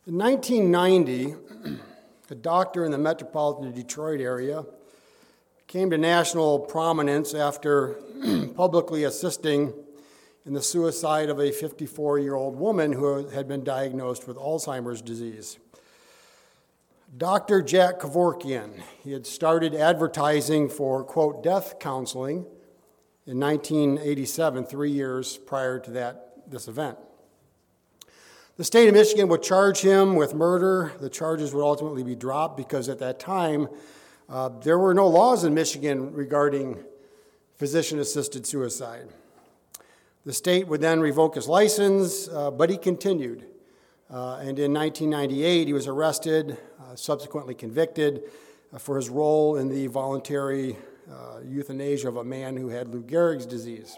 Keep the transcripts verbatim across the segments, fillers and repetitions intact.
In nineteen ninety, a doctor in the metropolitan Detroit area came to national prominence after publicly assisting in the suicide of a fifty-four-year-old woman who had been diagnosed with Alzheimer's disease. Doctor Jack Kevorkian, he had started advertising for, quote, death counseling in nineteen eighty-seven, three years prior to that this event. The state of Michigan would charge him with murder. The charges would ultimately be dropped because at that time, uh, there were no laws in Michigan regarding physician-assisted suicide. The state would then revoke his license, uh, but he continued. Uh, and in nineteen ninety-eight, he was arrested, uh, subsequently convicted uh, for his role in the voluntary uh, euthanasia of a man who had Lou Gehrig's disease.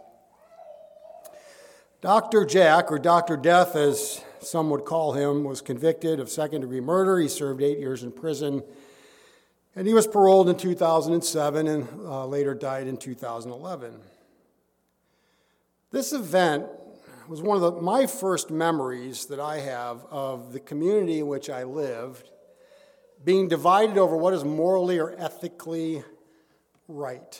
Doctor Jack, or Doctor Death as some would call him, was convicted of second-degree murder. He served eight years in prison, and he was paroled in two thousand seven and uh, later died in two thousand eleven. This event was one of the, my first memories that I have of the community in which I lived being divided over what is morally or ethically right.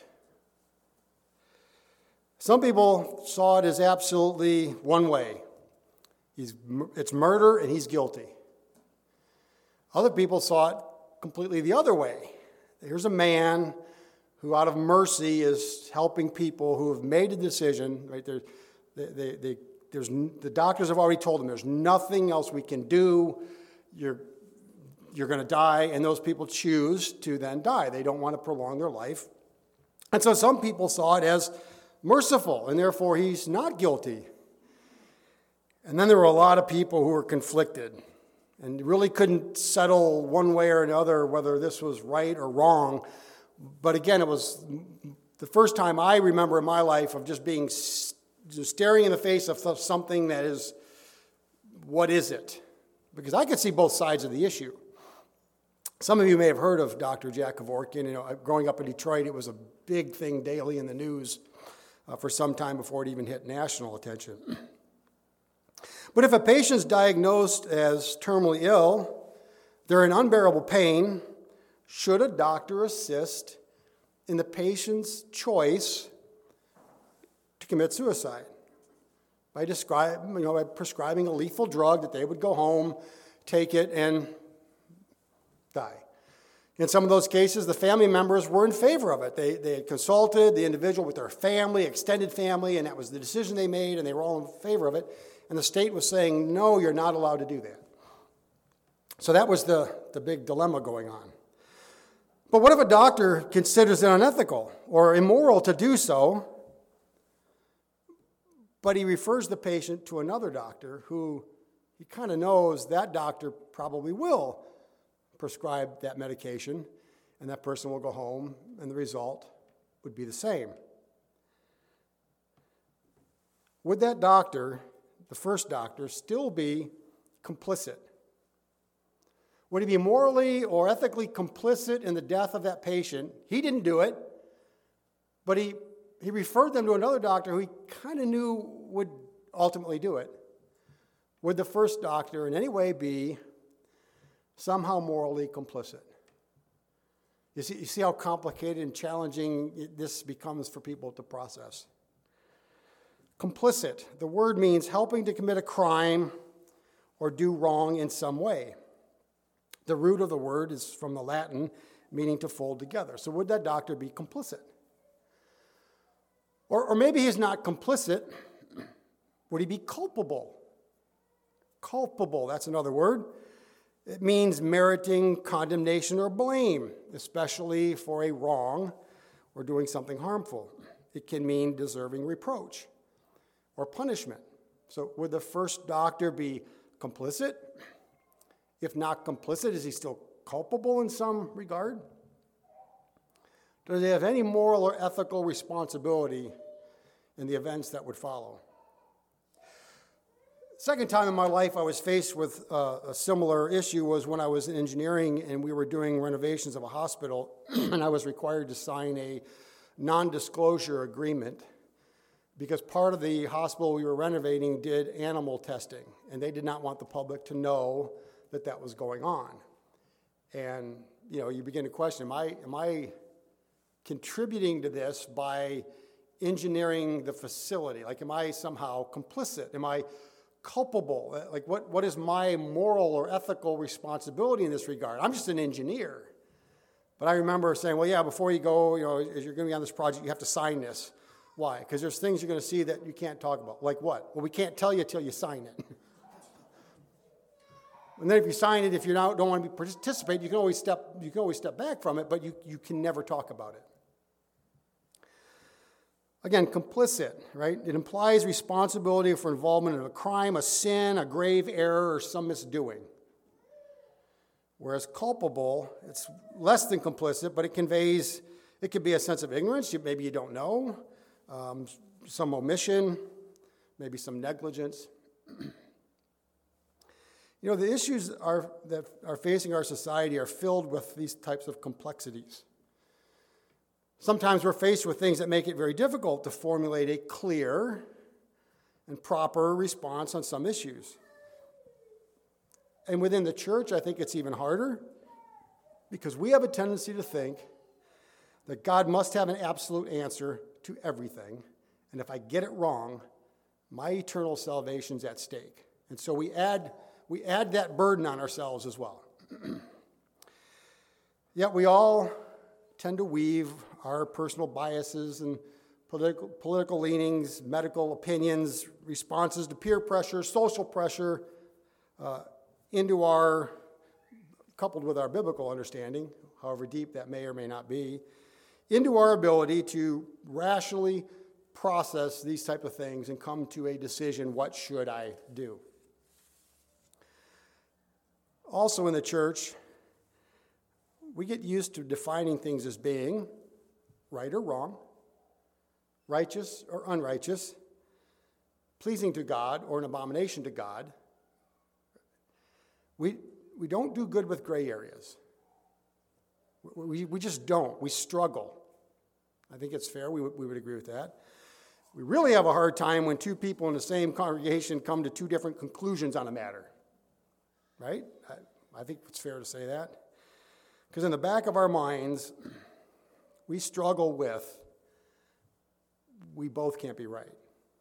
Some people saw it as absolutely one way. He's, it's murder and he's guilty. Other people saw it completely the other way. Here's a man who out of mercy is helping people who have made a decision. Right? They, they, they, there's, the doctors have already told them there's nothing else we can do. You're, you're going to die, and those people choose to then die. They don't want to prolong their life. And so some people saw it as merciful, and therefore he's not guilty. And then there were a lot of people who were conflicted and really couldn't settle one way or another whether this was right or wrong. But again, it was the first time I remember in my life of just being just staring in the face of something that is, what is it? Because I could see both sides of the issue. Some of you may have heard of Doctor Jack Kevorkian. You know, growing up in Detroit, it was a big thing daily in the news uh, for some time before it even hit national attention. But if a patient is diagnosed as terminally ill, they're in unbearable pain, should a doctor assist in the patient's choice to commit suicide by, describe, you know, by prescribing a lethal drug that they would go home, take it, and die? In some of those cases, the family members were in favor of it. They, they had consulted the individual with their family, extended family, and that was the decision they made, and they were all in favor of it. And the state was saying, no, you're not allowed to do that. So that was the, the big dilemma going on. But what if a doctor considers it unethical or immoral to do so, but he refers the patient to another doctor who he kind of knows that doctor probably will prescribe that medication, and that person will go home, and the result would be the same? Would that doctor, the first doctor, still be complicit? Would he be morally or ethically complicit in the death of that patient? He didn't do it, but he, he referred them to another doctor who he kind of knew would ultimately do it. Would the first doctor in any way be somehow morally complicit? You see, you see how complicated and challenging this becomes for people to process. Complicit, the word means helping to commit a crime or do wrong in some way. The root of the word is from the Latin, meaning to fold together. So would that doctor be complicit? Or, or maybe he's not complicit. Would he be culpable? Culpable, that's another word. It means meriting condemnation or blame, especially for a wrong or doing something harmful. It can mean deserving reproach or punishment. So would the first doctor be complicit? If not complicit, is he still culpable in some regard? Does he have any moral or ethical responsibility in the events that would follow? Second time in my life I was faced with uh, a similar issue was when I was in engineering and we were doing renovations of a hospital, and I was required to sign a non-disclosure agreement because part of the hospital we were renovating did animal testing, and they did not want the public to know that that was going on. And, you know, you begin to question, am I, am I contributing to this by engineering the facility? Like, am I somehow complicit? Am I culpable? Like, what, what is my moral or ethical responsibility in this regard? I'm just an engineer. But I remember saying, well, yeah, before you go, you know, if you're going to be on this project, you have to sign this. Why? Because there's things you're going to see that you can't talk about. Like what? Well, we can't tell you till you sign it. And then if you sign it, if you don't want to participate, you can always step, you can always step back from it, but you, you can never talk about it. Again, complicit, right? It implies responsibility for involvement in a crime, a sin, a grave error, or some misdoing. Whereas culpable, it's less than complicit, but it conveys, it could be a sense of ignorance. You, maybe you don't know, um, some omission, maybe some negligence. You know, the issues are, that are facing our society are filled with these types of complexities. Sometimes we're faced with things that make it very difficult to formulate a clear and proper response on some issues. And within the church, I think it's even harder because we have a tendency to think that God must have an absolute answer to everything. And if I get it wrong, my eternal salvation's at stake. And so we add, we add that burden on ourselves as well. Yet we all tend to weave our personal biases and political, political leanings, medical opinions, responses to peer pressure, social pressure, uh, into our, coupled with our biblical understanding, however deep that may or may not be, into our ability to rationally process these type of things and come to a decision, what should I do? Also in the church, we get used to defining things as being right or wrong, righteous or unrighteous, pleasing to God or an abomination to God. We, we don't do good with gray areas. We, we just don't. We struggle. I think it's fair. We, we would agree with that. We really have a hard time when two people in the same congregation come to two different conclusions on a matter. Right? I, I think it's fair to say that. Because in the back of our minds, we struggle with, we both can't be right.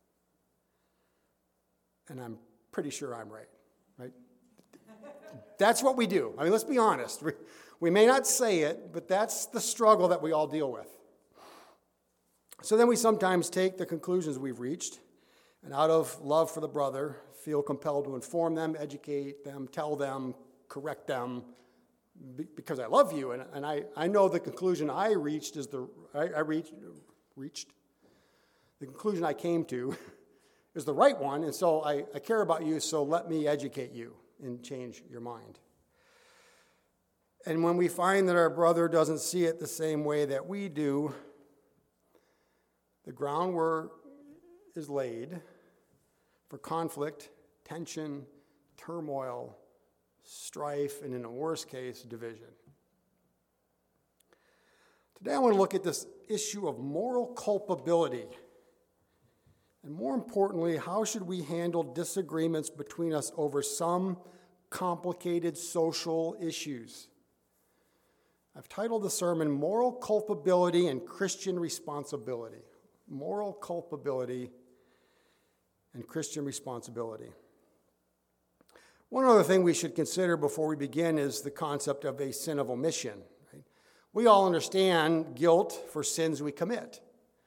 And I'm pretty sure I'm right, right? That's what we do. I mean, let's be honest. We, we may not say it, but that's the struggle that we all deal with. So then we sometimes take the conclusions we've reached, and out of love for the brother, feel compelled to inform them, educate them, tell them, correct them, because I love you, and, and I, I know the conclusion I reached is the, I, I reached, reached, the conclusion I came to is the right one, and so I, I care about you, so let me educate you and change your mind. And when we find that our brother doesn't see it the same way that we do, the groundwork is laid for conflict, tension, turmoil, strife, and in the worst case, division. Today I want to look at this issue of moral culpability. And more importantly, how should we handle disagreements between us over some complicated social issues? I've titled the sermon, Moral Culpability and Christian Responsibility. Moral culpability and Christian responsibility. One other thing we should consider before we begin is the concept of a sin of omission. Right? We all understand guilt for sins we commit.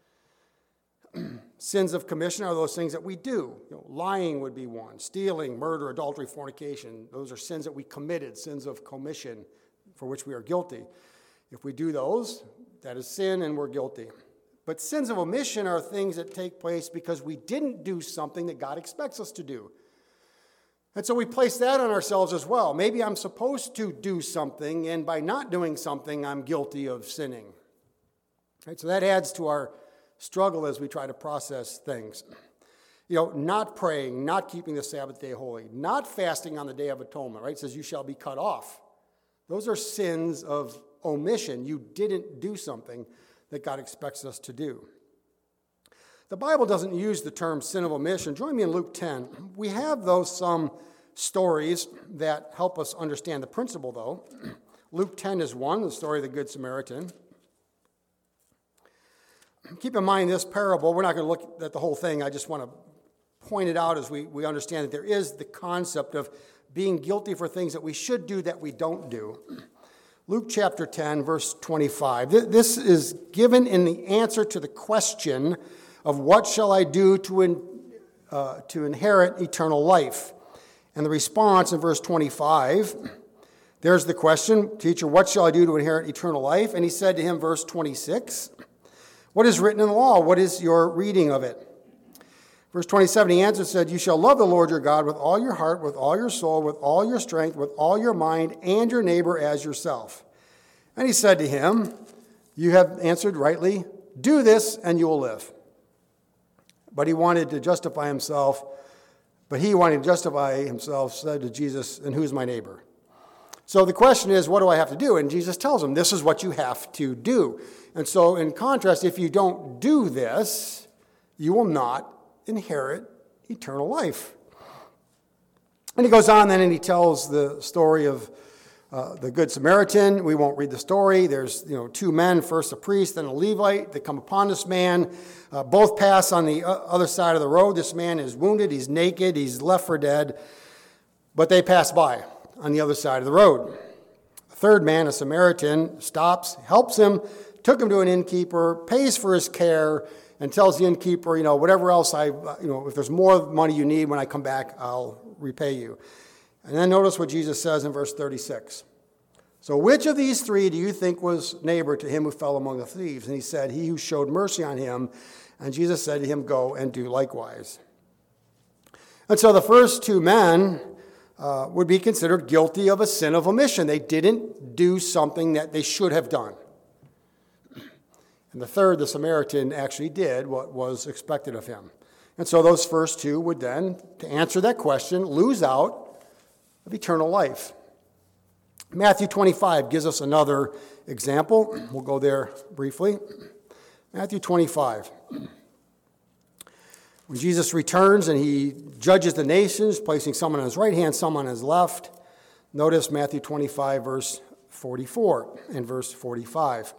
Sins of commission are those things that we do. You know, lying would be one. Stealing, murder, adultery, fornication. Those are sins that we committed, sins of commission for which we are guilty. If we do those, that is sin and we're guilty. But sins of omission are things that take place because we didn't do something that God expects us to do. And so we place that on ourselves as well. Maybe I'm supposed to do something, and by not doing something, I'm guilty of sinning. Right? So that adds to our struggle as we try to process things. You know, not praying, not keeping the Sabbath day holy, not fasting on the Day of Atonement, right? It says you shall be cut off. Those are sins of omission. You didn't do something that God expects us to do. The Bible doesn't use the term sin of omission. Join me in Luke ten. We have, though, some stories that help us understand the principle, though. Luke ten is one, the story of the Good Samaritan. Keep in mind this parable, we're not going to look at the whole thing. I just want to point it out as we, we understand that there is the concept of being guilty for things that we should do that we don't do. Luke chapter ten, verse twenty-five. This is given in the answer to the question of what shall I do to, in, uh, to inherit eternal life? And the response in verse twenty-five, there's the question, teacher, what shall I do to inherit eternal life? And he said to him, verse twenty-six, what is written in the law? What is your reading of it? Verse twenty-seven, he answered, said, you shall love the Lord your God with all your heart, with all your soul, with all your strength, with all your mind, and your neighbor as yourself. And he said to him, you have answered rightly, do this and you will live. But he wanted to justify himself, but he wanting to justify himself said to Jesus, and who's my neighbor? So the question is, what do I have to do? And Jesus tells him, this is what you have to do. And so in contrast, if you don't do this, you will not inherit eternal life. And he goes on then and he tells the story of uh, the Good Samaritan. We won't read the story. There's you know two men, first a priest, then a Levite. They come upon this man. Uh, both pass on the other side of the road. This man is wounded. He's naked. He's left for dead. But they pass by on the other side of the road. A third man, a Samaritan, stops, helps him, took him to an innkeeper, pays for his care, and tells the innkeeper, you know, whatever else I, you know, if there's more money you need when I come back, I'll repay you. And then notice what Jesus says in verse thirty-six. So which of these three do you think was neighbor to him who fell among the thieves? And he said, he who showed mercy on him. And Jesus said to him, go and do likewise. And so the first two men uh, would be considered guilty of a sin of omission. They didn't do something that they should have done. And the third, the Samaritan, actually did what was expected of him. And so those first two would then, to answer that question, lose out of eternal life. Matthew twenty-five gives us another example. We'll go there briefly. Matthew twenty-five. When Jesus returns and he judges the nations, placing some on his right hand, some on his left. Notice Matthew twenty-five, verse forty-four and verse forty-five.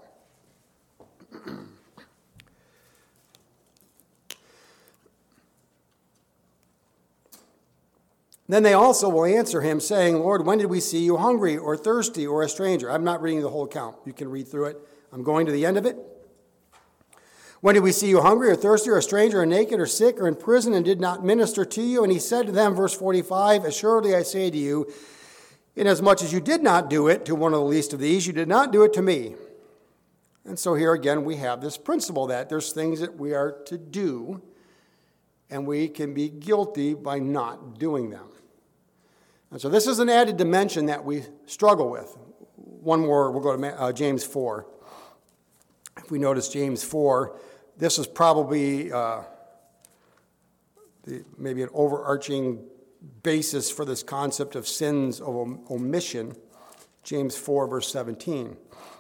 Then they also will answer him, saying, Lord, when did we see you hungry or thirsty or a stranger? I'm not reading the whole account. You can read through it. I'm going to the end of it. When did we see you hungry or thirsty or a stranger or naked or sick or in prison and did not minister to you? And he said to them, verse forty-five, assuredly I say to you, inasmuch as you did not do it to one of the least of these, you did not do it to me. And so here again we have this principle that there's things that we are to do, and we can be guilty by not doing them. And so this is an added dimension that we struggle with. One more, we'll go to uh, James four. If we notice James four, this is probably uh, the, maybe an overarching basis for this concept of sins of om- omission. James four, verse seventeen.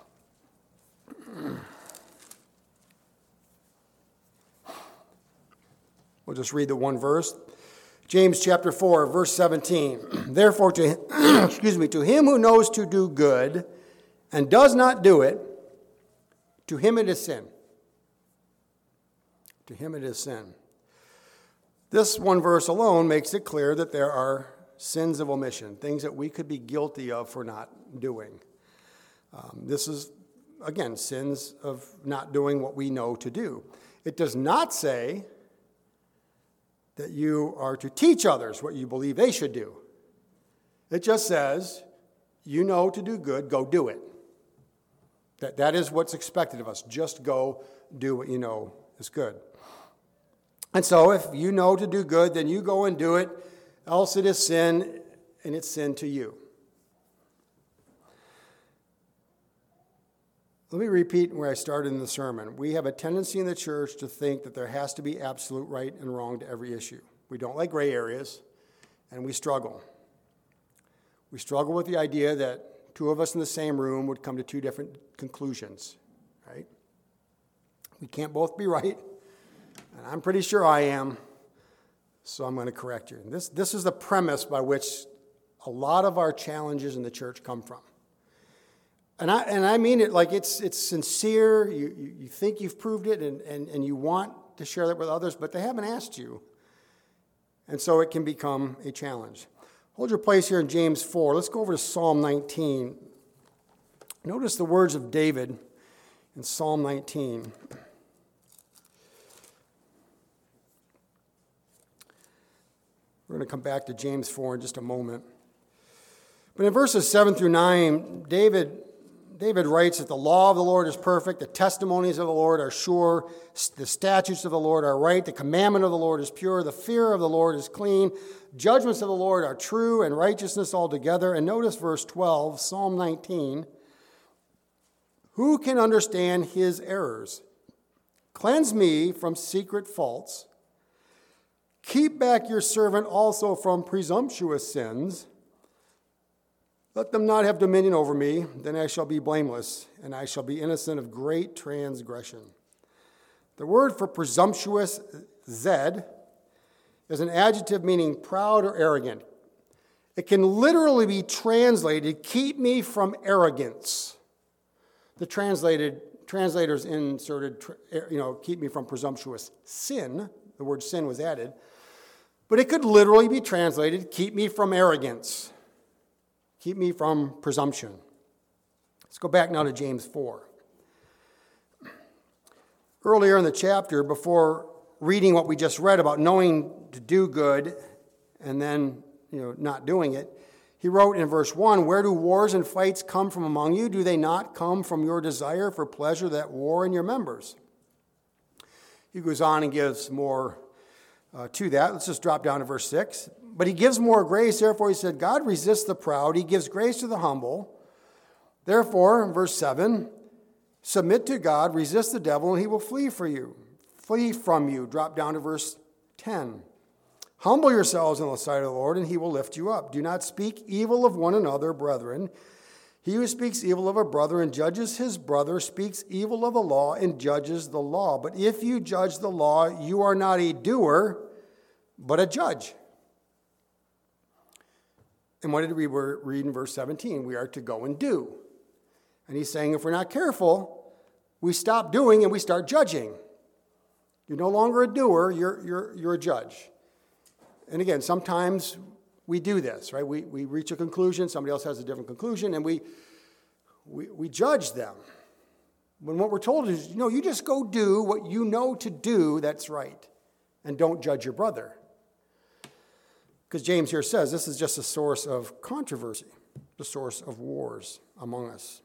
We'll just read the one verse. James chapter four, verse seventeen. Therefore, to excuse me, to him who knows to do good and does not do it, to him it is sin. To him it is sin. This one verse alone makes it clear that there are sins of omission, things that we could be guilty of for not doing. Um, this is, again, sins of not doing what we know to do. It does not say that you are to teach others what you believe they should do. It just says, you know to do good, go do it. That, that is what's expected of us. Just go do what you know is good. And so if you know to do good, then you go and do it, else it is sin, and it's sin to you. Let me repeat where I started in the sermon. We have a tendency in the church to think that there has to be absolute right and wrong to every issue. We don't like gray areas, and we struggle. We struggle with the idea that two of us in the same room would come to two different conclusions, right? We can't both be right, and I'm pretty sure I am, so I'm going to correct you. This, this is the premise by which a lot of our challenges in the church come from. And I and I mean it like it's it's sincere. You, you, you think you've proved it and, and, and you want to share that with others, but they haven't asked you. And so it can become a challenge. Hold your place here in James four. Let's go over to Psalm nineteen. Notice the words of David in Psalm nineteen. We're going to come back to James four in just a moment. But in verses seven through nine, David, David writes that the law of the Lord is perfect, the testimonies of the Lord are sure, the statutes of the Lord are right, the commandment of the Lord is pure, the fear of the Lord is clean, judgments of the Lord are true, and righteousness altogether. And notice verse twelve, Psalm nineteen. Who can understand his errors? Cleanse me from secret faults. Keep back your servant also from presumptuous sins. Let them not have dominion over me, then I shall be blameless, and I shall be innocent of great transgression. The word for presumptuous, zed, is an adjective meaning proud or arrogant. It can literally be translated, keep me from arrogance. The translated translators inserted, you know, keep me from presumptuous sin. The word sin was added. But it could literally be translated, keep me from arrogance. Keep me from presumption. Let's go back now to James four. Earlier in the chapter, before reading what we just read about knowing to do good and then, you know, not doing it, he wrote in verse one, where do wars and fights come from among you? Do they not come from your desire for pleasure that war in your members? He goes on and gives more uh, to that. Let's just drop down to verse six. But he gives more grace. Therefore, he said, God resists the proud. He gives grace to the humble. Therefore, in verse seven, submit to God, resist the devil, and he will flee for you. Flee from you. Drop down to verse ten. Humble yourselves in the sight of the Lord, and he will lift you up. Do not speak evil of one another, brethren. He who speaks evil of a brother and judges his brother speaks evil of the law and judges the law. But if you judge the law, you are not a doer, but a judge. And what did we read in verse seventeen? We are to go and do. And he's saying if we're not careful, we stop doing and we start judging. You're no longer a doer, you're, you're, you're a judge. And again, sometimes we do this, right? We, we reach a conclusion, somebody else has a different conclusion, and we, we, we judge them. When what we're told is, you know, you just go do what you know to do that's right, and don't judge your brother. Because James here says this is just a source of controversy, the source of wars among us.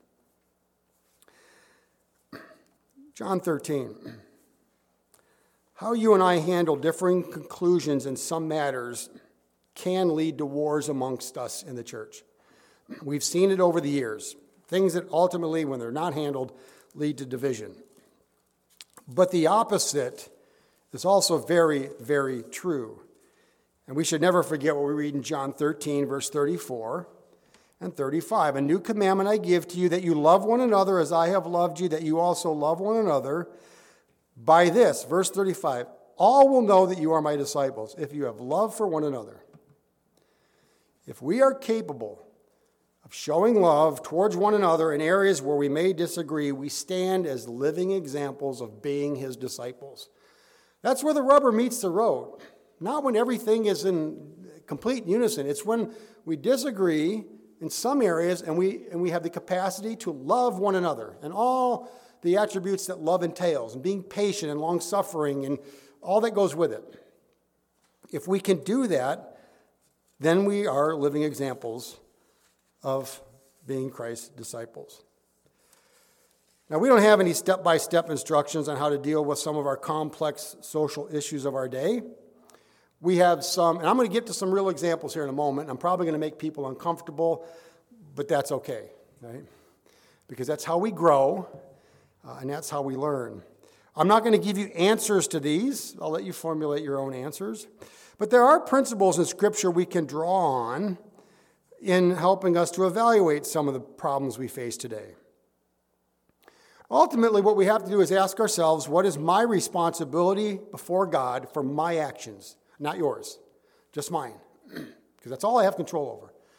John thirteen. How you and I handle differing conclusions in some matters can lead to wars amongst us in the church. We've seen it over the years. Things that ultimately, when they're not handled, lead to division. But the opposite is also very, very true. And we should never forget what we read in John thirteen, verse thirty-four and thirty-five. A new commandment I give to you, that you love one another as I have loved you, that you also love one another. By this, verse thirty-five, all will know that you are my disciples, if you have love for one another. If we are capable of showing love towards one another in areas where we may disagree, we stand as living examples of being his disciples. That's where the rubber meets the road. Not when everything is in complete unison. It's when we disagree in some areas and we and we have the capacity to love one another and all the attributes that love entails, and being patient and long-suffering and all that goes with it. If we can do that, then we are living examples of being Christ's disciples. Now, we don't have any step-by-step instructions on how to deal with some of our complex social issues of our day. We have some, and I'm going to get to some real examples here in a moment. I'm probably going to make people uncomfortable, but that's okay, right? Because that's how we grow. Uh, and that's how we learn. I'm not going to give you answers to these. I'll let you formulate your own answers. But there are principles in Scripture we can draw on in helping us to evaluate some of the problems we face today. Ultimately, what we have to do is ask ourselves, what is my responsibility before God for my actions? Not yours, just mine. Because that's all I have control over.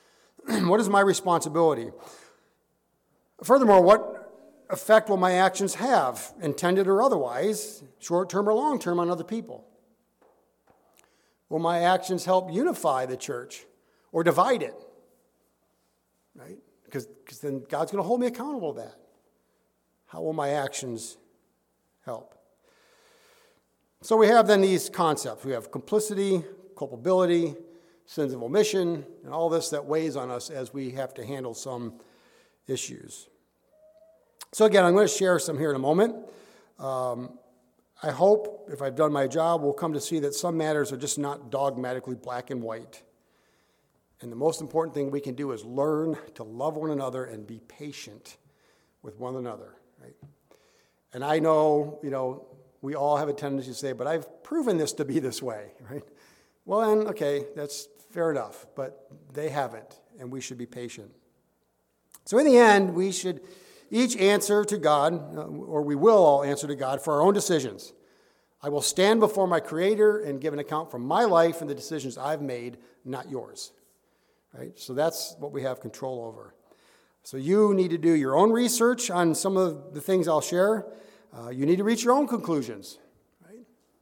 What is my responsibility? Furthermore, what effect will my actions have, intended or otherwise, short-term or long-term, on other people? Will my actions help unify the church or divide it? Right? Because, because then God's going to hold me accountable to that. How will my actions help? So we have then these concepts. We have complicity, culpability, sins of omission, and all this that weighs on us as we have to handle some issues. So again, I'm going to share some here in a moment. Um, I hope, if I've done my job, we'll come to see that some matters are just not dogmatically black and white. And the most important thing we can do is learn to love one another and be patient with one another. Right? And I know, you know, we all have a tendency to say, but I've proven this to be this way, right? Well, then, okay, that's fair enough, but they haven't, and we should be patient. So in the end, we should each answer to God, or we will all answer to God for our own decisions. I will stand before my Creator and give an account for my life and the decisions I've made, not yours. Right? So that's what we have control over. So you need to do your own research on some of the things I'll share. Uh, you need to reach your own conclusions. Right?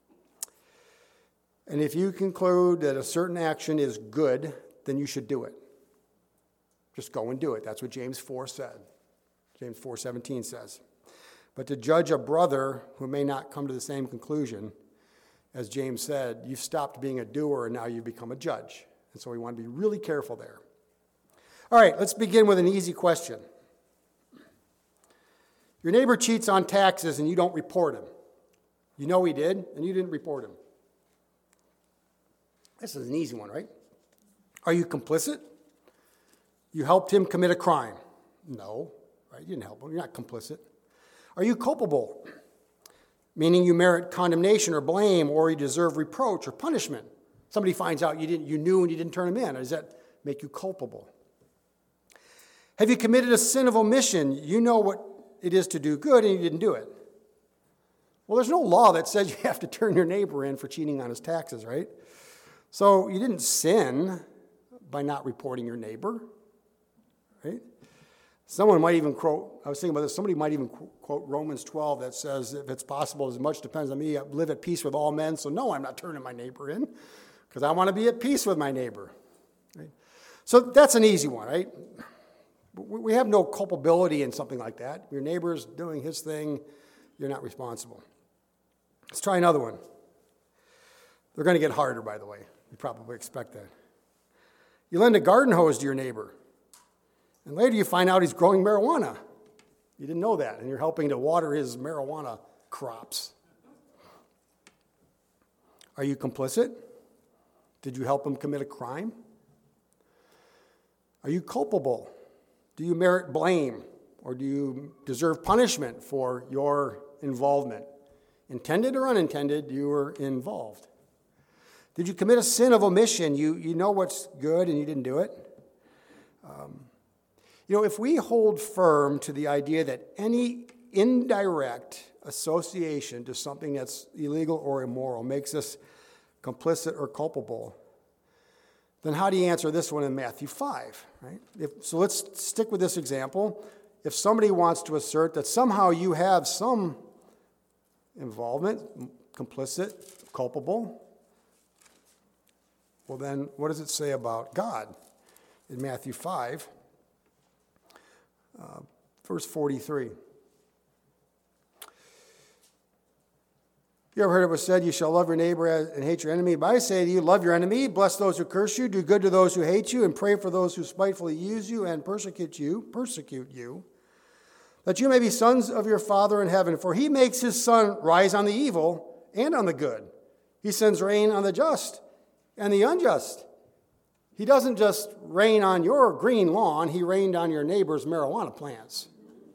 And if you conclude that a certain action is good, then you should do it. Just go and do it. That's what James four said. James four seventeen says. But to judge a brother who may not come to the same conclusion, as James said, you've stopped being a doer and now you've become a judge. And so we want to be really careful there. All right, let's begin with an easy question. Your neighbor cheats on taxes and you don't report him. You know he did, and you didn't report him. This is an easy one, right? Are you complicit? You helped him commit a crime. No, right? You didn't help him. You're not complicit. Are you culpable? Meaning you merit condemnation or blame, or you deserve reproach or punishment. Somebody finds out you didn't, you knew and you didn't turn him in. Does that make you culpable? Have you committed a sin of omission? You know what it is to do good and you didn't do it. Well, there's no law that says you have to turn your neighbor in for cheating on his taxes, right? So you didn't sin by not reporting your neighbor, right? Someone might even quote, I was thinking about this, somebody might even quote Romans twelve that says, if it's possible, as much depends on me, I live at peace with all men. So no, I'm not turning my neighbor in because I want to be at peace with my neighbor. Right? So that's an easy one, right? We have no culpability in something like that. Your neighbor's doing his thing, you're not responsible. Let's try another one. They're going to get harder, by the way. You probably expect that. You lend a garden hose to your neighbor, and later you find out he's growing marijuana. You didn't know that, and you're helping to water his marijuana crops. Are you complicit? Did you help him commit a crime? Are you culpable? Do you merit blame, or do you deserve punishment for your involvement? Intended or unintended, you were involved. Did you commit a sin of omission? You, you know what's good and you didn't do it? Um, you know, if we hold firm to the idea that any indirect association to something that's illegal or immoral makes us complicit or culpable, then how do you answer this one in Matthew five, right? If, so let's stick with this example. If somebody wants to assert that somehow you have some involvement, complicit, culpable, well then, what does it say about God? In Matthew five, uh, verse forty-three. You ever heard it was said, you shall love your neighbor and hate your enemy? But I say to you, love your enemy, bless those who curse you, do good to those who hate you, and pray for those who spitefully use you and persecute you, persecute you, that you may be sons of your Father in heaven. For he makes his sun rise on the evil and on the good. He sends rain on the just and the unjust. He doesn't just rain on your green lawn, he rained on your neighbor's marijuana plants.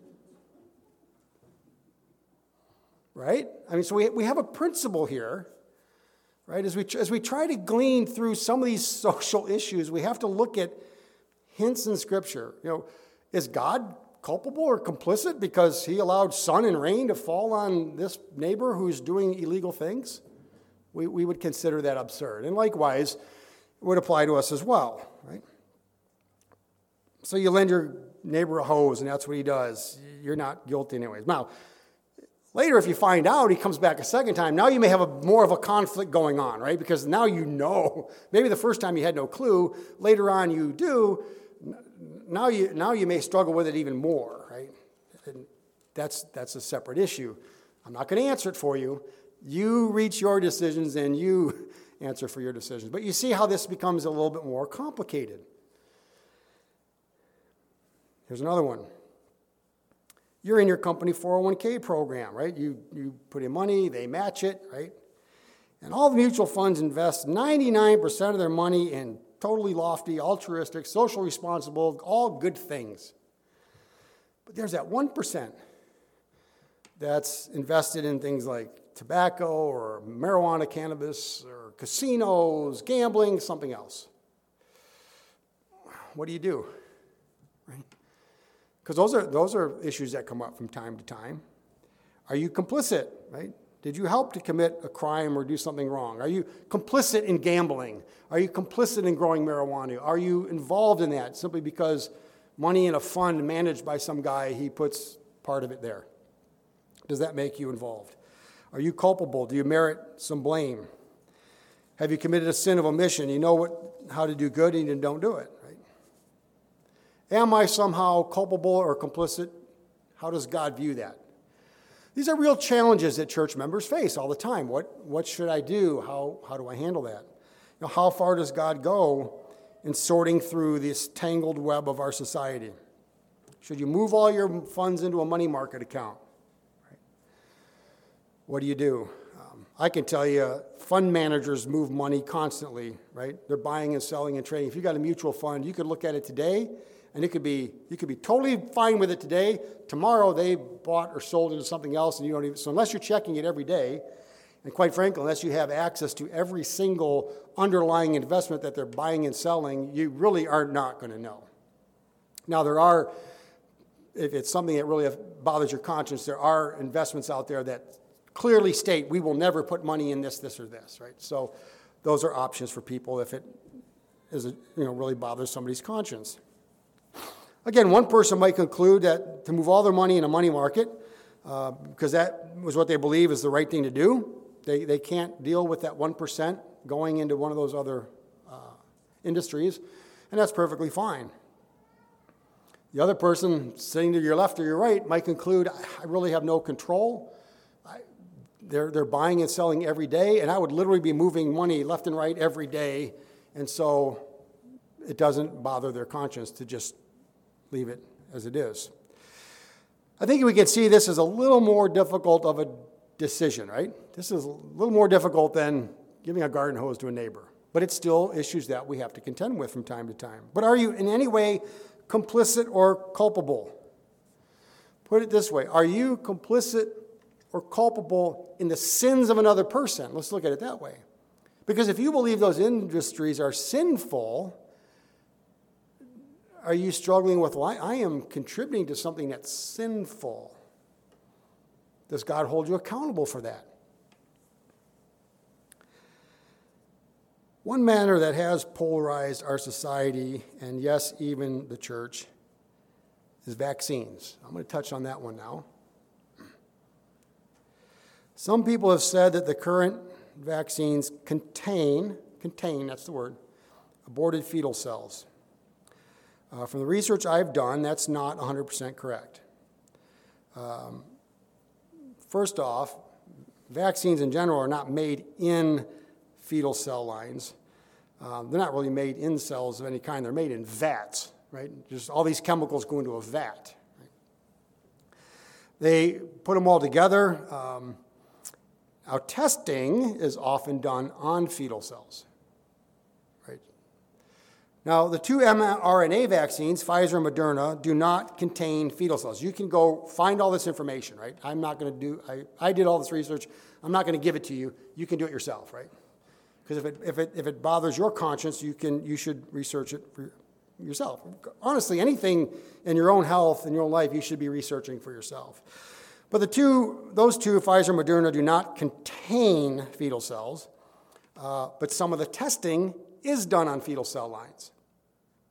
Right? I mean, so we, we have a principle here, right? As we, as we try to glean through some of these social issues, we have to look at hints in Scripture. You know, is God culpable or complicit because he allowed sun and rain to fall on this neighbor who's doing illegal things? We, we would consider that absurd. And likewise, it would apply to us as well, right? So you lend your neighbor a hose, and that's what he does. You're not guilty anyways. Now, later if you find out he comes back a second time, now you may have a, more of a conflict going on, right? Because now you know. Maybe the first time you had no clue. Later on you do. Now you, now you may struggle with it even more, right? And that's, that's a separate issue. I'm not going to answer it for you. You reach your decisions and you answer for your decisions. But you see how this becomes a little bit more complicated. Here's another one. You're in your company four oh one k program, right? You, you put in money, they match it, right? And all the mutual funds invest ninety-nine percent of their money in totally lofty, altruistic, social responsible, all good things. But there's that one percent that's invested in things like tobacco or marijuana, cannabis, or casinos, gambling, something else. What do you do? Right? Because those are, those are issues that come up from time to time. Are you complicit, right? Did you help to commit a crime or do something wrong? Are you complicit in gambling? Are you complicit in growing marijuana? Are you involved in that simply because money in a fund managed by some guy, he puts part of it there? Does that make you involved? Are you culpable? Do you merit some blame? Have you committed a sin of omission? You know what, how to do good and you don't do it, right? Am I somehow culpable or complicit? How does God view that? These are real challenges that church members face all the time. What, what should I do? How, how do I handle that? You know, how far does God go in sorting through this tangled web of our society? Should you move all your funds into a money market account? Right? What do you do? Um, I can tell you, fund managers move money constantly, right? They're buying and selling and trading. If you got a mutual fund, you could look at it today, and it could be, you could be totally fine with it today. Tomorrow they bought or sold into something else, and you don't even, so unless you're checking it every day, and quite frankly, unless you have access to every single underlying investment that they're buying and selling, you really are not going to know. Now, there are, if it's something that really bothers your conscience, there are investments out there that clearly state we will never put money in this, this, or this, right? So those are options for people if it is, a, you know, really bothers somebody's conscience. Again, one person might conclude that to move all their money in a money market, uh, because that was what they believe is the right thing to do. They, they can't deal with that one percent going into one of those other uh, industries, and that's perfectly fine. The other person sitting to your left or your right might conclude, I really have no control. I, they're, they're buying and selling every day, and I would literally be moving money left and right every day, and so it doesn't bother their conscience to just leave it as it is. I think we can see this as a little more difficult of a decision, right? This is a little more difficult than giving a garden hose to a neighbor, but it's still issues that we have to contend with from time to time. But are you in any way complicit or culpable? Put it this way, are you complicit or culpable in the sins of another person? Let's look at it that way. Because if you believe those industries are sinful, are you struggling with, well, I, I am contributing to something that's sinful? Does God hold you accountable for that? One matter that has polarized our society, and yes, even the church, is vaccines. I'm going to touch on that one now. Some people have said that the current vaccines contain, contain, that's the word, aborted fetal cells. Uh, from the research I've done, that's not one hundred percent correct. Um, first off, vaccines in general are not made in fetal cell lines. Um, they're not really made in cells of any kind. They're made in vats, right? Just all these chemicals go into a vat. Right? They put them all together. Um, now, testing is often done on fetal cells. Now, the two mRNA vaccines, Pfizer and Moderna, do not contain fetal cells. You can go find all this information, right? I'm not going to do, I, I did all this research. I'm not going to give it to you. You can do it yourself, right? Because if it, if it, if it bothers your conscience, you can, you should research it for yourself. Honestly, anything in your own health, in your own life, you should be researching for yourself. But the two, those two, Pfizer and Moderna, do not contain fetal cells, uh, but some of the testing is done on fetal cell lines.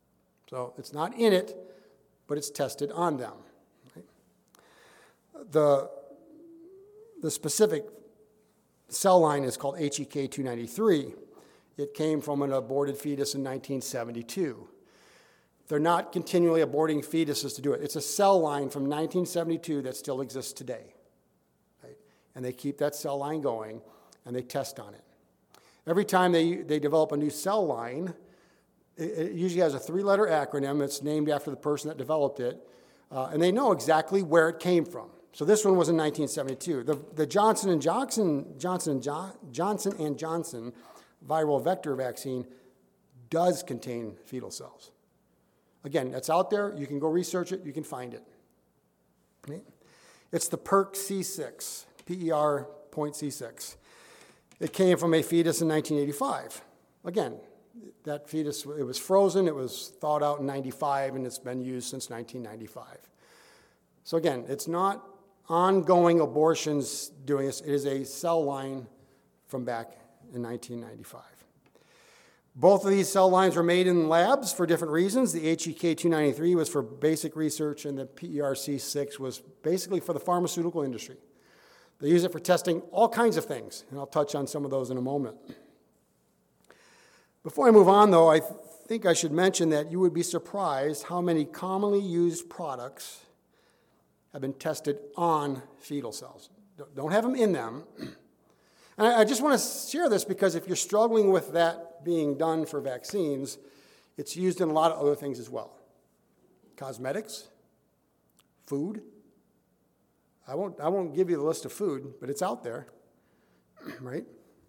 So it's not in it, but it's tested on them. Right? The, the specific cell line is called H E K two ninety-three. It came from an aborted fetus in nineteen seventy-two. They're not continually aborting fetuses to do it. It's a cell line from nineteen seventy-two that still exists today. Right? And they keep that cell line going, and they test on it. Every time they, they develop a new cell line, it, it usually has a three-letter acronym. It's named after the person that developed it, uh, and they know exactly where it came from. So this one was in nineteen seventy-two. The, the Johnson and Johnson, Johnson, and jo- Johnson and Johnson viral vector vaccine does contain fetal cells. Again, that's out there. You can go research it. You can find it. Okay? It's the PERC C six, P E R point C six. It came from a fetus in nineteen eighty-five. Again, that fetus, it was frozen. It was thawed out in ninety-five, and it's been used since nineteen ninety-five. So again, it's not ongoing abortions doing this. It is a cell line from back in nineteen ninety-five. Both of these cell lines were made in labs for different reasons. The H E K two ninety-three was for basic research, and the P E R C six was basically for the pharmaceutical industry. They use it for testing all kinds of things, and I'll touch on some of those in a moment. Before I move on, though, I th- think I should mention that you would be surprised how many commonly used products have been tested on fetal cells. Don't have them in them. And I just want to share this because if you're struggling with that being done for vaccines, it's used in a lot of other things as well. Cosmetics, food. I won't, I won't give you the list of food, but it's out there, right?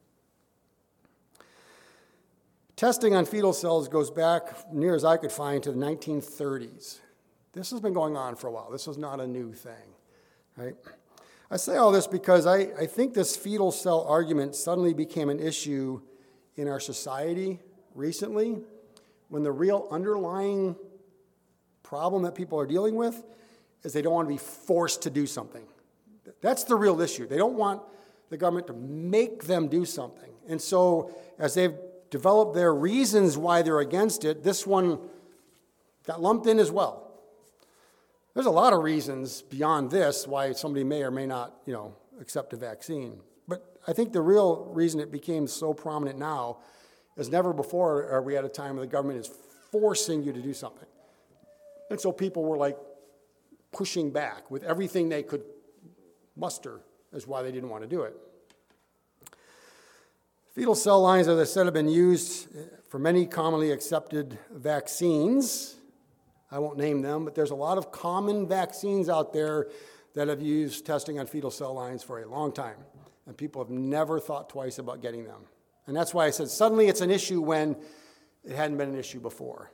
Testing on fetal cells goes back, near as I could find, to the nineteen thirties. This has been going on for a while. This is not a new thing, right? I say all this because I, I think this fetal cell argument suddenly became an issue in our society recently when the real underlying problem that people are dealing with is they don't want to be forced to do something. That's the real issue. They don't want the government to make them do something. And so as they've developed their reasons why they're against it, this one got lumped in as well. There's a lot of reasons beyond this why somebody may or may not, you know, accept a vaccine. But I think the real reason it became so prominent now is never before are we at a time where the government is forcing you to do something. And so people were like pushing back with everything they could muster as why they didn't want to do it. Fetal cell lines, as I said, have been used for many commonly accepted vaccines. I won't name them, but there's a lot of common vaccines out there that have used testing on fetal cell lines for a long time, and people have never thought twice about getting them. And that's why I said suddenly it's an issue when it hadn't been an issue before.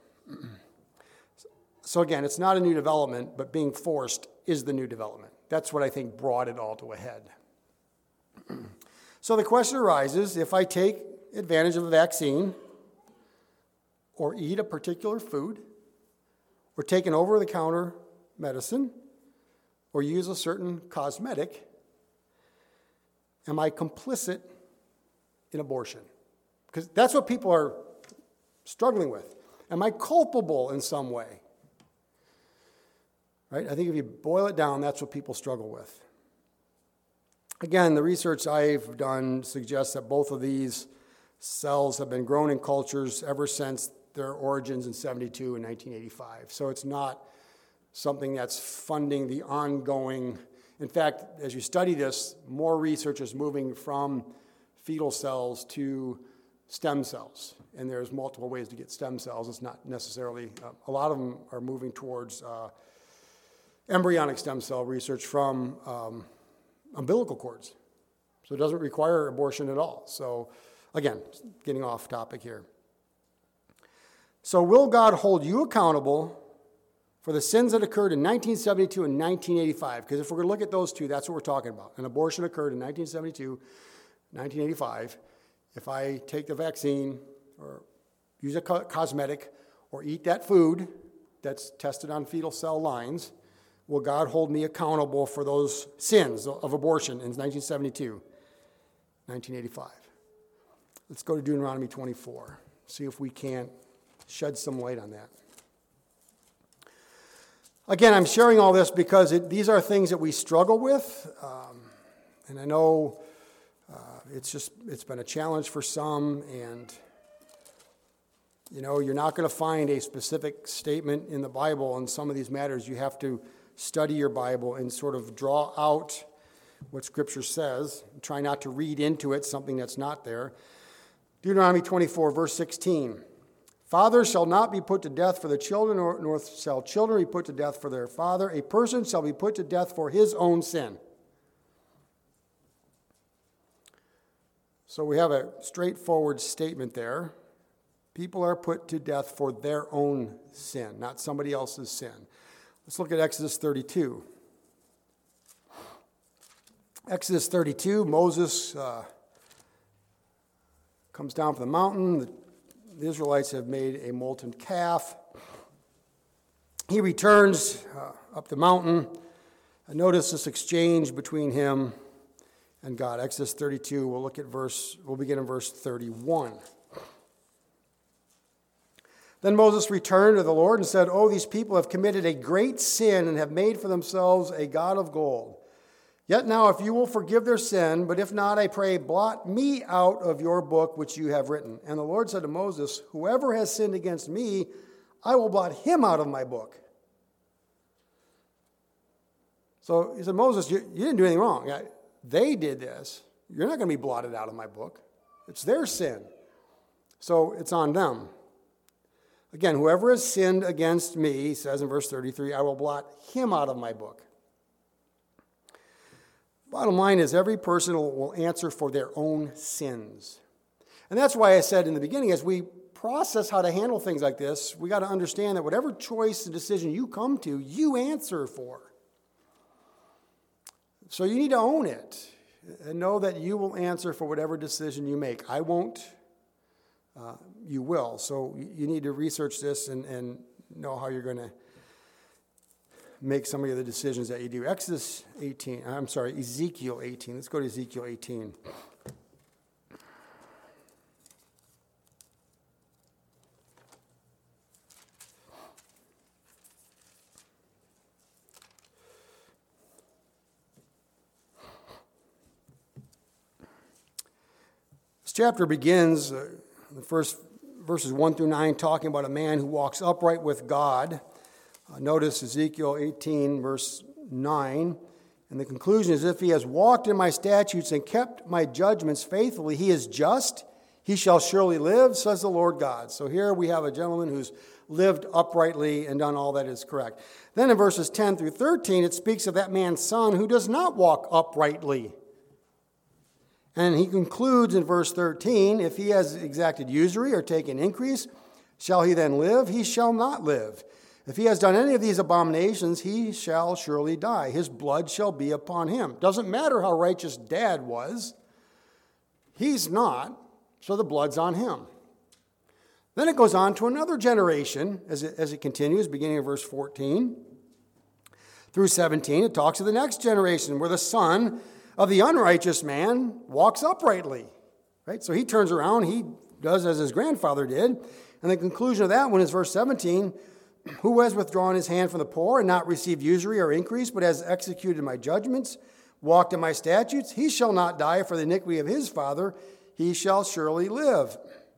So again, it's not a new development, but being forced is the new development. That's what I think brought it all to a head. So the question arises, if I take advantage of a vaccine or eat a particular food or take an over-the-counter medicine or use a certain cosmetic, am I complicit in abortion? Because that's what people are struggling with. Am I culpable in some way? Right? I think if you boil it down, that's what people struggle with. Again, the research I've done suggests that both of these cells have been grown in cultures ever since their origins in seventy-two and nineteen eighty-five. So it's not something that's funding the ongoing. In fact, as you study this, more research is moving from fetal cells to stem cells. And there's multiple ways to get stem cells. It's not necessarily, uh, a lot of them are moving towards uh, embryonic stem cell research from um, umbilical cords. So it doesn't require abortion at all. So again, getting off topic here. So will God hold you accountable for the sins that occurred in nineteen seventy-two and nineteen eighty-five? Because if we're going to look at those two, that's what we're talking about. An abortion occurred in nineteen seventy-two, nineteen eighty-five. If I take the vaccine or use a co- cosmetic or eat that food that's tested on fetal cell lines, will God hold me accountable for those sins of abortion in nineteen seventy-two, nineteen eighty-five? Let's go to Deuteronomy twenty-four, see if we can't shed some light on that. Again, I'm sharing all this because it, these are things that we struggle with. Um, and I know uh, it's just, it's been a challenge for some. And, you know, you're not going to find a specific statement in the Bible on some of these matters. You have to study your Bible and sort of draw out what Scripture says. Try not to read into it something that's not there. Deuteronomy twenty-four, verse sixteen. Fathers shall not be put to death for their children, nor, nor shall children be put to death for their father. A person shall be put to death for his own sin. So we have a straightforward statement there. People are put to death for their own sin, not somebody else's sin. Let's look at Exodus thirty-two. Exodus thirty-two, Moses uh, comes down from the mountain. The, the Israelites have made a molten calf. He returns uh, up the mountain. And notice this exchange between him and God. Exodus thirty-two, we'll look at verse, we'll begin in verse thirty-one. Then Moses returned to the Lord and said, "Oh, these people have committed a great sin and have made for themselves a god of gold. Yet now, if you will forgive their sin, but if not, I pray, blot me out of your book which you have written." And the Lord said to Moses, "Whoever has sinned against me, I will blot him out of my book." So he said, "Moses, you, you didn't do anything wrong. They did this. You're not going to be blotted out of my book. It's their sin. So it's on them. Again, whoever has sinned against me," he says in verse thirty-three, "I will blot him out of my book." Bottom line is every person will, will answer for their own sins. And that's why I said in the beginning, as we process how to handle things like this, we got to understand that whatever choice and decision you come to, you answer for. So you need to own it and know that you will answer for whatever decision you make. I won't. Uh, you will. So you need to research this and, and know how you're going to make some of the decisions that you do. Exodus eighteen, I'm sorry, Ezekiel eighteen. Let's go to Ezekiel eighteen. This chapter begins, uh, the first verses one through nine, talking about a man who walks upright with God. Uh, notice Ezekiel eighteen, verse nine. And the conclusion is, "If he has walked in my statutes and kept my judgments faithfully, he is just. He shall surely live, says the Lord God." So here we have a gentleman who's lived uprightly and done all that is correct. Then in verses ten through thirteen, it speaks of that man's son who does not walk uprightly. And he concludes in verse thirteen, "If he has exacted usury or taken increase, shall he then live? He shall not live. If he has done any of these abominations, he shall surely die. His blood shall be upon him." Doesn't matter how righteous dad was. He's not, so the blood's on him. Then it goes on to another generation as it, as it continues, beginning of verse fourteen through seventeen. It talks of the next generation where the son of the unrighteous man walks uprightly. Right? So he turns around, he does as his grandfather did. And the conclusion of that one is verse seventeen. "Who has withdrawn his hand from the poor and not received usury or increase, but has executed my judgments, walked in my statutes, he shall not die for the iniquity of his father, he shall surely live."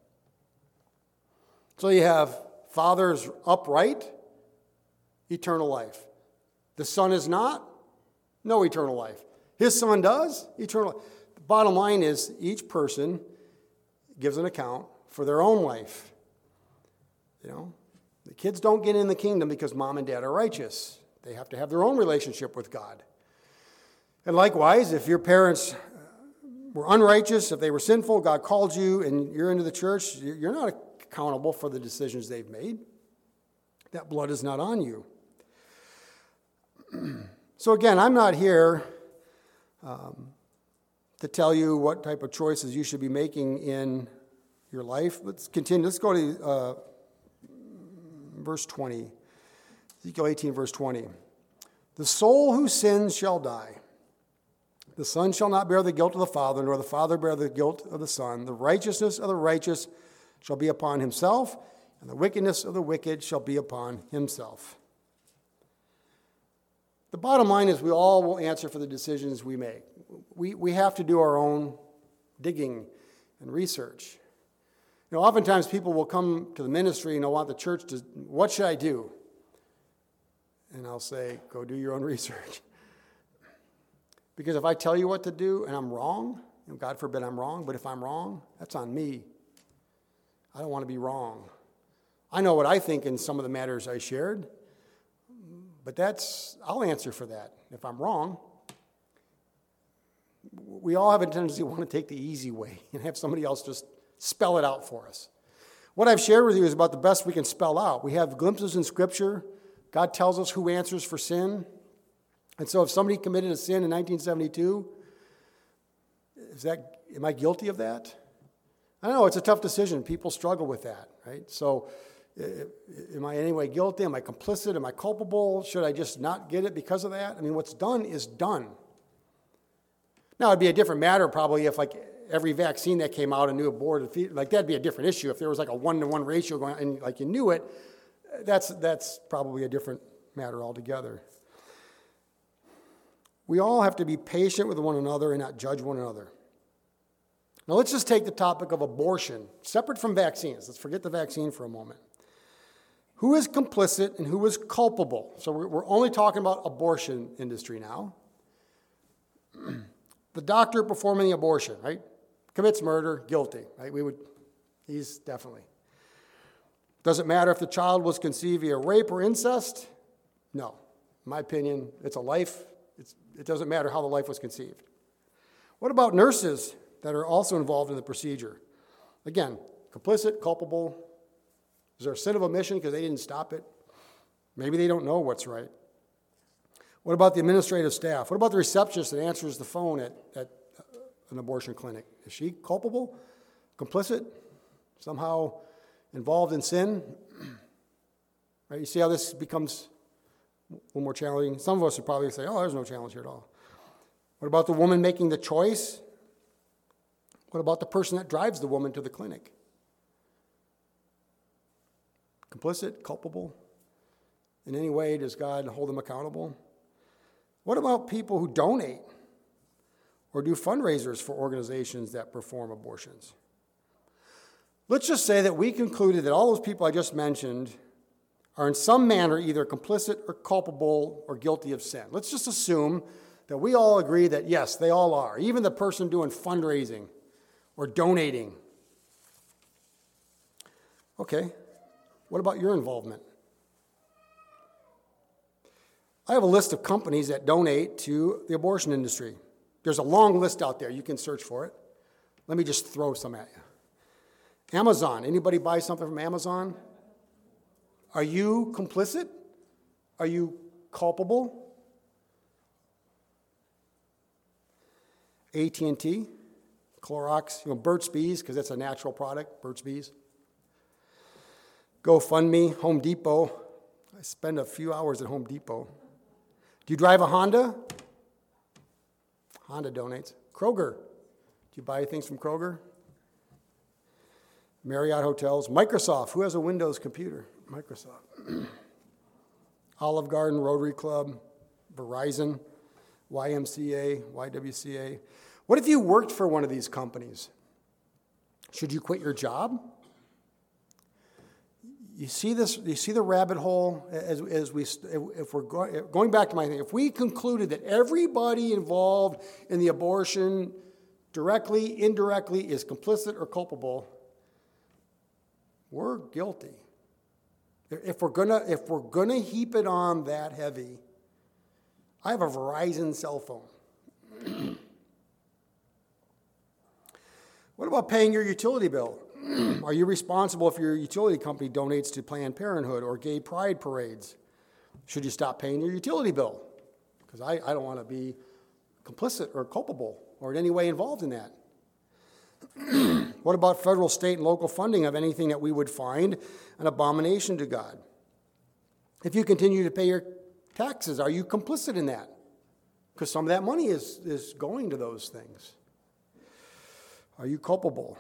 So you have father's upright, eternal life. The son is not, no eternal life. His son does, eternal life. The bottom line is each person gives an account for their own life. You know? The kids don't get in the kingdom because mom and dad are righteous. They have to have their own relationship with God. And likewise, if your parents were unrighteous, if they were sinful, God called you and you're into the church, you're not accountable for the decisions they've made. That blood is not on you. So again, I'm not here um, to tell you what type of choices you should be making in your life. Let's continue. Let's go to uh, verse twenty. Ezekiel eighteen, verse twenty. "The soul who sins shall die. The son shall not bear the guilt of the father, nor the father bear the guilt of the son. The righteousness of the righteous shall be upon himself, and the wickedness of the wicked shall be upon himself." The bottom line is we all will answer for the decisions we make. We, we have to do our own digging and research. You know, oftentimes people will come to the ministry and they'll want the church to, what should I do? And I'll say, go do your own research. Because if I tell you what to do and I'm wrong, you know, God forbid I'm wrong, but if I'm wrong, that's on me. I don't want to be wrong. I know what I think in some of the matters I shared, but that's, I'll answer for that. If I'm wrong, we all have a tendency to want to take the easy way and have somebody else just spell it out for us. What I've shared with you is about the best we can spell out. We have glimpses in Scripture. God tells us who answers for sin. And so if somebody committed a sin in nineteen seventy-two, is that, am I guilty of that? I know it's a tough decision. People struggle with that, right? So am I in any way guilty? Am I complicit? Am I culpable? Should I just not get it because of that? I mean, what's done is done. Now, it'd be a different matter probably if, like, every vaccine that came out, a new aborted fetus, like, that'd be a different issue. If there was, like, a one-to-one ratio going on and, like, you knew it, that's, that's probably a different matter altogether. We all have to be patient with one another and not judge one another. Now, let's just take the topic of abortion, separate from vaccines. Let's forget the vaccine for a moment. Who is complicit and who is culpable? So we're only talking about abortion industry now. The doctor performing the abortion, right? Commits murder, guilty, right? We would, he's definitely. Does it matter if the child was conceived via rape or incest? No. In my opinion, it's a life. It's, it doesn't matter how the life was conceived. What about nurses that are also involved in the procedure? Again, complicit, culpable. Is there a sin of omission because they didn't stop it? Maybe they don't know what's right. What about the administrative staff? What about the receptionist that answers the phone at, at an abortion clinic? Is she culpable, complicit, somehow involved in sin? Right? You see how this becomes a little more challenging? Some of us would probably say, oh, there's no challenge here at all. What about the woman making the choice? What about the person that drives the woman to the clinic? Complicit, culpable? In any way, does God hold them accountable? What about people who donate or do fundraisers for organizations that perform abortions? Let's just say that we concluded that all those people I just mentioned are in some manner either complicit or culpable or guilty of sin. Let's just assume that we all agree that, yes, they all are, even the person doing fundraising or donating. Okay, what about your involvement? I have a list of companies that donate to the abortion industry. There's a long list out there. You can search for it. Let me just throw some at you. Amazon. Anybody buy something from Amazon? Are you complicit? Are you culpable? A T and T, Clorox, you know, Burt's Bees, because that's a natural product, Burt's Bees. GoFundMe, Home Depot. I spend a few hours at Home Depot. Do you drive a Honda? Honda donates. Kroger. Do you buy things from Kroger? Marriott Hotels. Microsoft. Who has a Windows computer? Microsoft. Olive Garden, Rotary Club, Verizon, Y M C A, Y W C A. What if you worked for one of these companies? Should you quit your job? You see this? You see the rabbit hole as, as we, if we're go, going back to my thing. If we concluded that everybody involved in the abortion, directly, indirectly, is complicit or culpable, we're guilty. If we're gonna, if we're gonna heap it on that heavy, I have a Verizon cell phone. What about paying your utility bill? Are you responsible if your utility company donates to Planned Parenthood or gay pride parades? Should you stop paying your utility bill? Because I, I don't want to be complicit or culpable or in any way involved in that. What about federal, state, and local funding of anything that we would find an abomination to God? If you continue to pay your taxes, are you complicit in that? Because some of that money is, is going to those things. Are you culpable?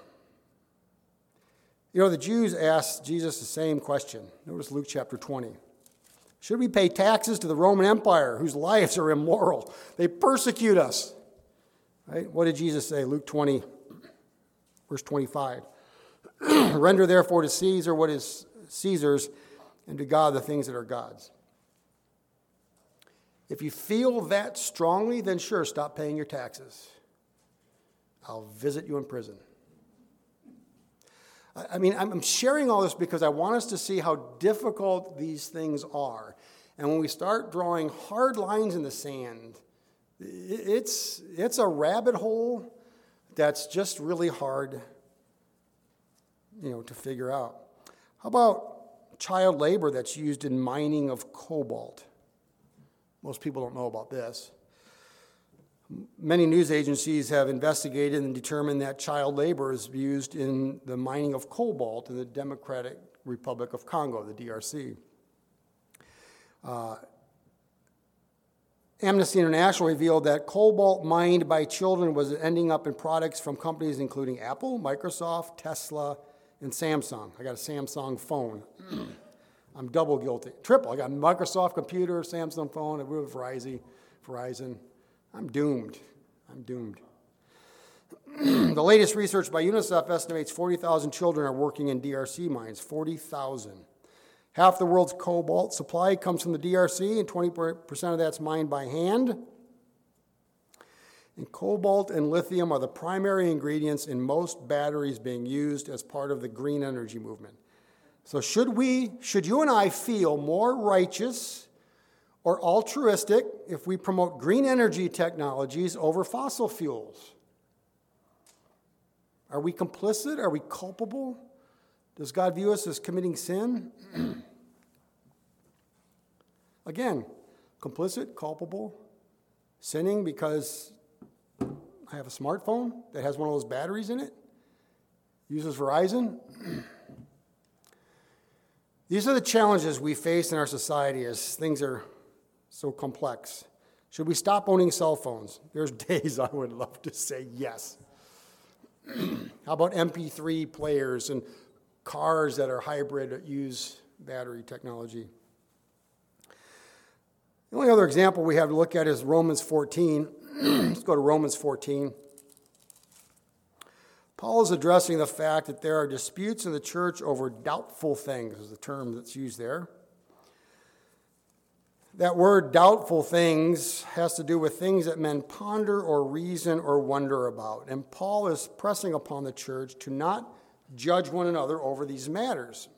You know, the Jews asked Jesus the same question. Notice Luke chapter twenty. Should we pay taxes to the Roman Empire, whose lives are immoral? They persecute us. Right? What did Jesus say? Luke twenty, verse twenty-five. Render therefore to Caesar what is Caesar's, and to God the things that are God's. If you feel that strongly, then sure, stop paying your taxes. I'll visit you in prison. I mean, I'm sharing all this because I want us to see how difficult these things are. And when we start drawing hard lines in the sand, it's, it's a rabbit hole that's just really hard, you know, to figure out. How about child labor that's used in mining of cobalt? Most people don't know about this. Many news agencies have investigated and determined that child labor is used in the mining of cobalt in the Democratic Republic of Congo, the D R C. Uh, Amnesty International revealed that cobalt mined by children was ending up in products from companies including Apple, Microsoft, Tesla, and Samsung. I got a Samsung phone. I'm double guilty. Triple. I got a Microsoft computer, Samsung phone, and Verizon. Verizon. I'm doomed. I'm doomed. The latest research by UNICEF estimates forty thousand children are working in D R C mines. forty thousand. Half the world's cobalt supply comes from the D R C, and twenty percent of that's mined by hand. And cobalt and lithium are the primary ingredients in most batteries being used as part of the green energy movement. So should we, should you and I feel more righteous or altruistic if we promote green energy technologies over fossil fuels? Are we complicit? Are we culpable? Does God view us as committing sin? Again, complicit, culpable, sinning because I have a smartphone that has one of those batteries in it, uses Verizon. These are the challenges we face in our society as things are so complex. Should we stop owning cell phones? There's days I would love to say yes. How about M P three players and cars that are hybrid that use battery technology? The only other example we have to look at is Romans fourteen. Let's go to Romans fourteen. Paul is addressing the fact that there are disputes in the church over doubtful things, is the term that's used there. That word doubtful things has to do with things that men ponder or reason or wonder about. And Paul is pressing upon the church to not judge one another over these matters.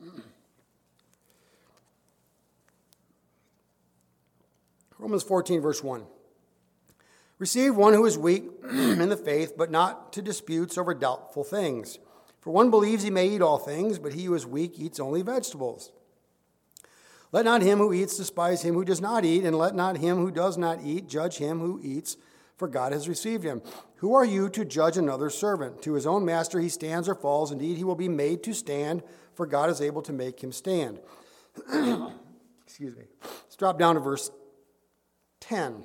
Romans fourteen, verse one. Receive one who is weak in the faith, but not to disputes over doubtful things. For one believes he may eat all things, but he who is weak eats only vegetables. Let not him who eats despise him who does not eat, and let not him who does not eat judge him who eats, for God has received him. Who are you to judge another servant? To his own master he stands or falls. Indeed, he will be made to stand, for God is able to make him stand. Excuse me. Let's drop down to verse ten.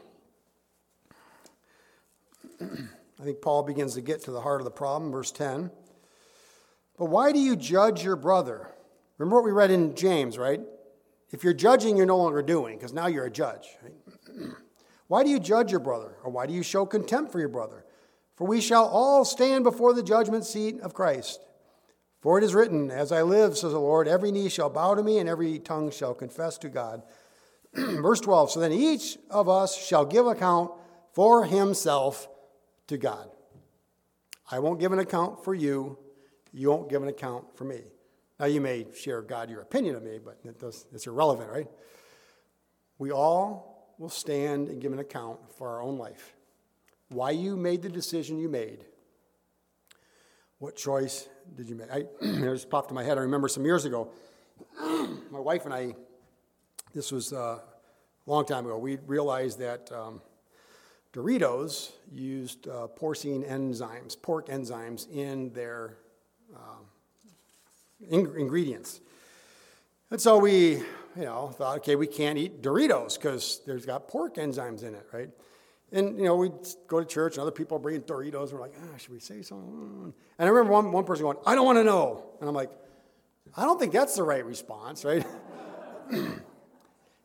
I think Paul begins to get to the heart of the problem, verse ten. But why do you judge your brother? Remember what we read in James, right? If you're judging, you're no longer doing, because now you're a judge. Right? Why do you judge your brother? Or why do you show contempt for your brother? For we shall all stand before the judgment seat of Christ. For it is written, as I live, says the Lord, every knee shall bow to me, and every tongue shall confess to God. Verse twelve, so then each of us shall give account for himself to God. I won't give an account for you. You won't give an account for me. Now, you may share, God, your opinion of me, but it does, it's irrelevant, right? We all will stand and give an account for our own life. Why you made the decision you made. What choice did you make? I, it just popped in my head. I remember some years ago, my wife and I, this was uh, a long time ago, we realized that um, Doritos used uh, porcine enzymes, pork enzymes in their um, in- ingredients. And so we, you know, thought, okay, we can't eat Doritos because there's got pork enzymes in it, right? And, you know, we'd go to church and other people bring Doritos. And we're like, ah, should we say something? And I remember one, one person going, I don't want to know. And I'm like, I don't think that's the right response, right?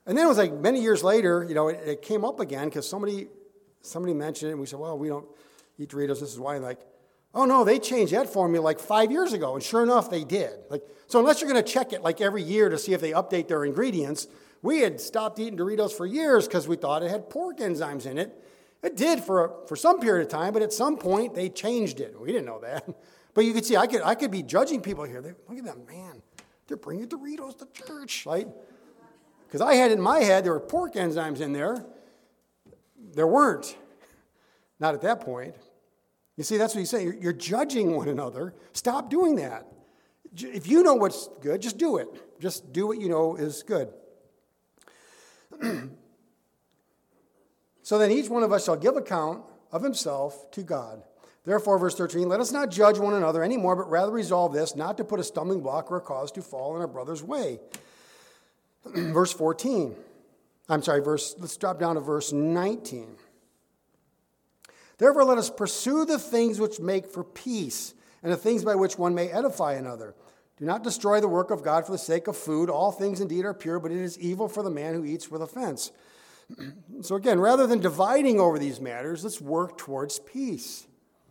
And then it was like many years later, you know, it, it came up again because somebody somebody mentioned it, and we said, well, we don't eat Doritos, this is why. And like, oh, no, they changed that formula like five years ago. And sure enough, they did. Like, so unless you're going to check it like every year to see if they update their ingredients, we had stopped eating Doritos for years because we thought it had pork enzymes in it. It did for a, for some period of time, but at some point they changed it. We didn't know that. But you could see, I could I could be judging people here. They, look at them, man, they're bringing Doritos to church, right? Because I had it in my head there were pork enzymes in there. There weren't. Not at that point. You see, that's what he's saying. You're, you're judging one another. Stop doing that. If you know what's good, just do it. Just do what you know is good. So then each one of us shall give account of himself to God. Therefore, verse thirteen, let us not judge one another anymore, but rather resolve this, not to put a stumbling block or a cause to fall in our brother's way. Verse fourteen. I'm sorry, verse, let's drop down to verse nineteen. Therefore, let us pursue the things which make for peace, and the things by which one may edify another. Do not destroy the work of God for the sake of food. All things indeed are pure, but it is evil for the man who eats with offense. So again, rather than dividing over these matters, let's work towards peace.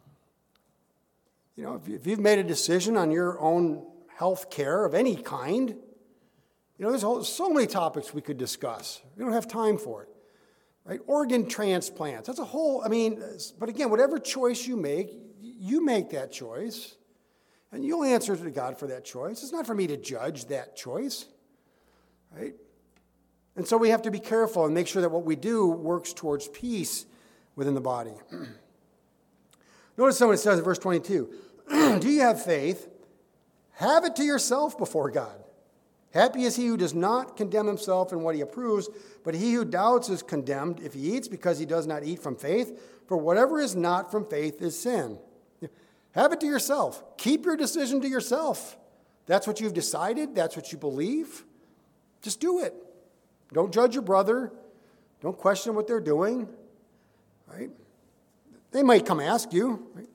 You know, if you've made a decision on your own health care of any kind, you know, there's so many topics we could discuss. We don't have time for it. Right? Organ transplants. That's a whole, I mean, but again, whatever choice you make, you make that choice. And you'll answer to God for that choice. It's not for me to judge that choice. Right? And so we have to be careful and make sure that what we do works towards peace within the body. Notice someone it says in verse twenty-two, do you have faith? Have it to yourself before God. Happy is he who does not condemn himself in what he approves, but he who doubts is condemned if he eats because he does not eat from faith. For whatever is not from faith is sin. Have it to yourself. Keep your decision to yourself. That's what you've decided. That's what you believe. Just do it. Don't judge your brother. Don't question what they're doing. Right? They might come ask you. Right?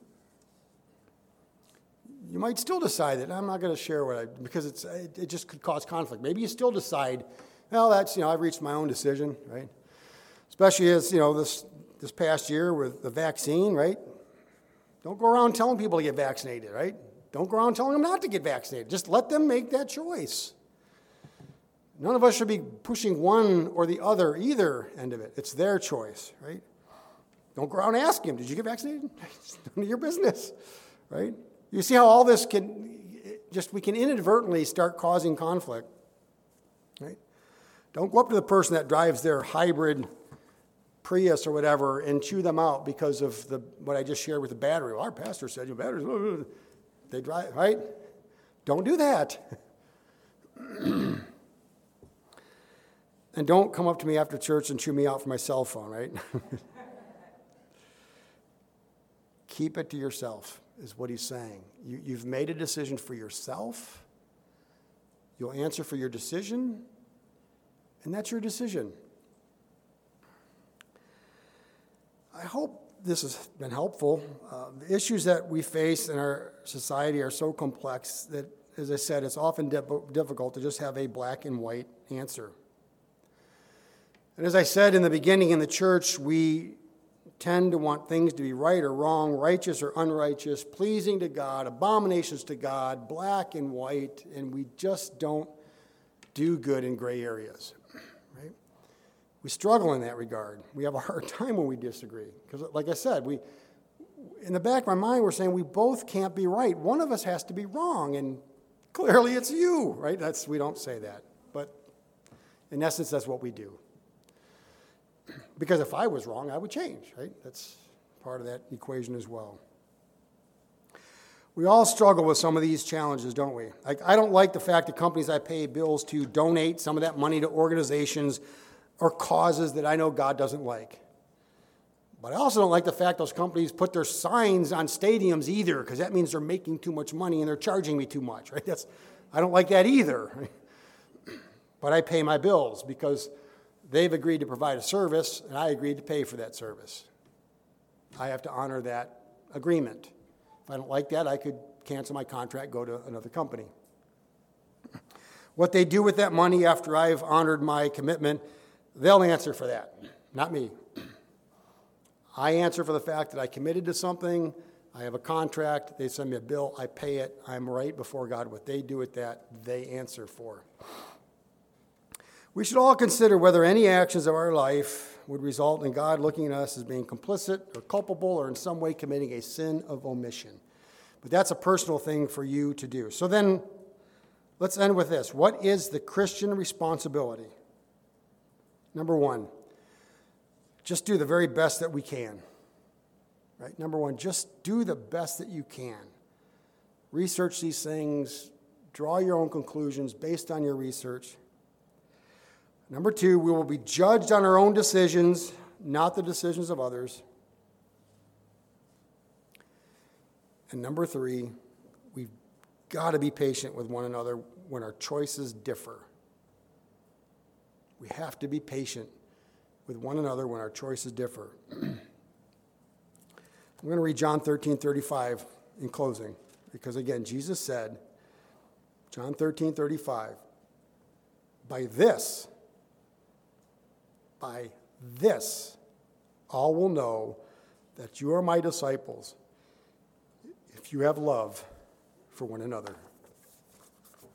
You might still decide that I'm not going to share what I, because it's, it, it just could cause conflict. Maybe you still decide, well, that's, you know, I've reached my own decision, right? Especially as, you know, this, this past year with the vaccine, right? Don't go around telling people to get vaccinated, right? Don't go around telling them not to get vaccinated. Just let them make that choice. None of us should be pushing one or the other, either end of it. It's their choice, right? Don't go around asking them, did you get vaccinated? It's none of your business, right? You see how all this can, just we can inadvertently start causing conflict, right? Don't go up to the person that drives their hybrid Prius or whatever and chew them out because of the what I just shared with the battery. Well, our pastor said your batteries, they drive, right? Don't do that. And don't come up to me after church and chew me out for my cell phone, right? Keep it to yourself, is what he's saying. You, you've made a decision for yourself. You'll answer for your decision, and that's your decision. I hope this has been helpful. Uh, the issues that we face in our society are so complex that, as I said, it's often di- difficult to just have a black and white answer. And as I said in the beginning, in the church, we tend to want things to be right or wrong, righteous or unrighteous, pleasing to God, abominations to God, black and white, and we just don't do good in gray areas. Right? We struggle in that regard. We have a hard time when we disagree. Because like I said, we in the back of my mind, we're saying we both can't be right. One of us has to be wrong, and clearly it's you, right? That's we don't say that. But in essence, that's what we do. Because if I was wrong, I would change, right? That's part of that equation as well. We all struggle with some of these challenges, don't we? Like, I don't like the fact that companies I pay bills to donate some of that money to organizations or causes that I know God doesn't like. But I also don't like the fact those companies put their signs on stadiums either, because that means they're making too much money and they're charging me too much, right? That's, I don't like that either. Right? But I pay my bills because they've agreed to provide a service, and I agreed to pay for that service. I have to honor that agreement. If I don't like that, I could cancel my contract, go to another company. What they do with that money after I've honored my commitment, they'll answer for that, not me. I answer for the fact that I committed to something. I have a contract. They send me a bill. I pay it. I'm right before God. What they do with that, they answer for. We should all consider whether any actions of our life would result in God looking at us as being complicit or culpable or in some way committing a sin of omission. But that's a personal thing for you to do. So then, let's end with this. What is the Christian responsibility? Number one, just do the very best that we can. Right? Number one, just do the best that you can. Research these things. Draw your own conclusions based on your research. Number two, we will be judged on our own decisions, not the decisions of others. And number three, we've got to be patient with one another when our choices differ. We have to be patient with one another when our choices differ. I'm going to read John thirteen thirty-five in closing, because again, Jesus said, John thirteen thirty-five, by this, by this, all will know that you are my disciples if you have love for one another.